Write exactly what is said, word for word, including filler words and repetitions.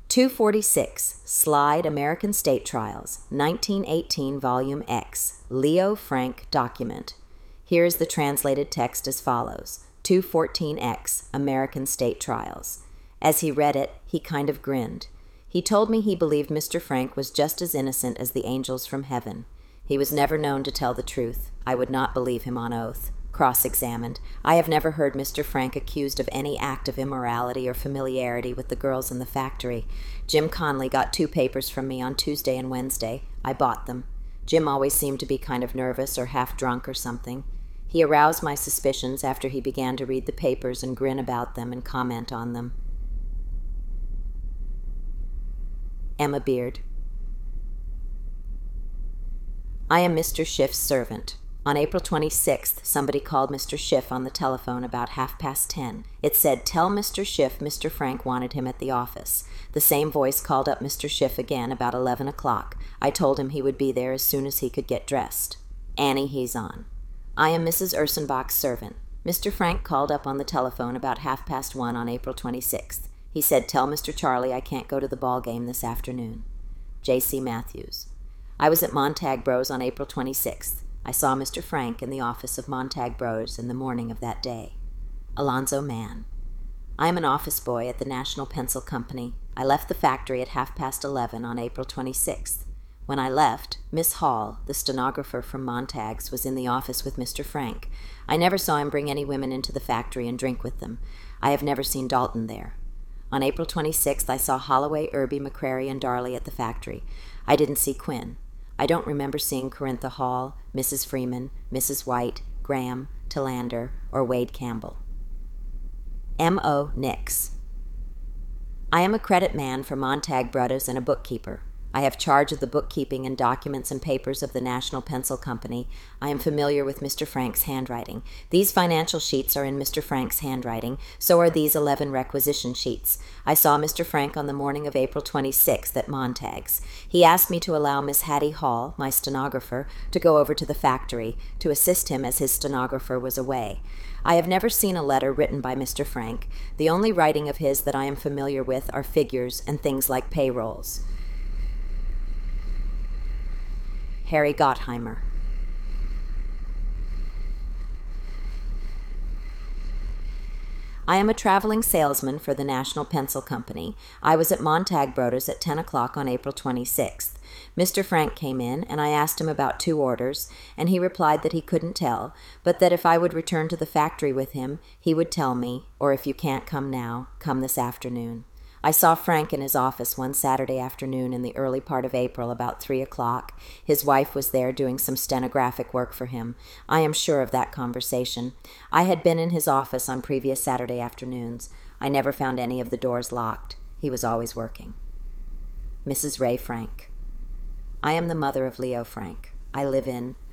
two forty-six, Slide American State Trials, nineteen eighteen, Volume X, Leo Frank Document. Here is the translated text as follows. two fourteen X, American State Trials. As he read it, he kind of grinned. He told me he believed Mister Frank was just as innocent as the angels from heaven. He was never known to tell the truth. I would not believe him on oath. Cross-examined. I have never heard Mister Frank accused of any act of immorality or familiarity with the girls in the factory. Jim Conley got two papers from me on Tuesday and Wednesday. I bought them. Jim always seemed to be kind of nervous or half drunk or something. He aroused my suspicions after he began to read the papers and grin about them and comment on them. Emma Beard. I am Mister Schiff's servant. On April twenty-sixth, somebody called Mister Schiff on the telephone about half past ten. It said, "Tell Mister Schiff Mister Frank wanted him at the office." The same voice called up Mister Schiff again about eleven o'clock. I told him he would be there as soon as he could get dressed. Annie, he's on. I am Missus Ursenbach's servant. Mister Frank called up on the telephone about half past one on April twenty-sixth. He said, "Tell Mister Charlie I can't go to the ball game this afternoon." J C Matthews. I was at Montag Bros on April twenty-sixth. I saw Mister Frank in the office of Montag Bros in the morning of that day. Alonzo Mann. I am an office boy at the National Pencil Company. I left the factory at half past eleven on April twenty-sixth. When I left, Miss Hall, the stenographer from Montag's, was in the office with Mister Frank. I never saw him bring any women into the factory and drink with them. I have never seen Dalton there. On April twenty-sixth, I saw Holloway, Irby, McCrary, and Darley at the factory. I didn't see Quinn. I don't remember seeing Corintha Hall, Missus Freeman, Missus White, Graham, Tillander, or Wade Campbell. M O Nix. I am a credit man for Montag Brothers and a bookkeeper. I have charge of the bookkeeping and documents and papers of the National Pencil Company. I am familiar with Mister Frank's handwriting. These financial sheets are in Mister Frank's handwriting. So are these eleven requisition sheets. I saw Mister Frank on the morning of April twenty-sixth at Montag's. He asked me to allow Miss Hattie Hall, my stenographer, to go over to the factory to assist him as his stenographer was away. I have never seen a letter written by Mister Frank. The only writing of his that I am familiar with are figures and things like payrolls. Harry Gottheimer. I am a traveling salesman for the National Pencil Company. I was at Montag Brothers at ten o'clock on April twenty-sixth. Mister Frank came in, and I asked him about two orders, and he replied that he couldn't tell, but that if I would return to the factory with him, he would tell me, or if you can't come now, come this afternoon. I saw Frank in his office one Saturday afternoon in the early part of April about three o'clock. His wife was there doing some stenographic work for him. I am sure of that conversation. I had been in his office on previous Saturday afternoons. I never found any of the doors locked. He was always working. Missus Ray Frank. I am the mother of Leo Frank. I live in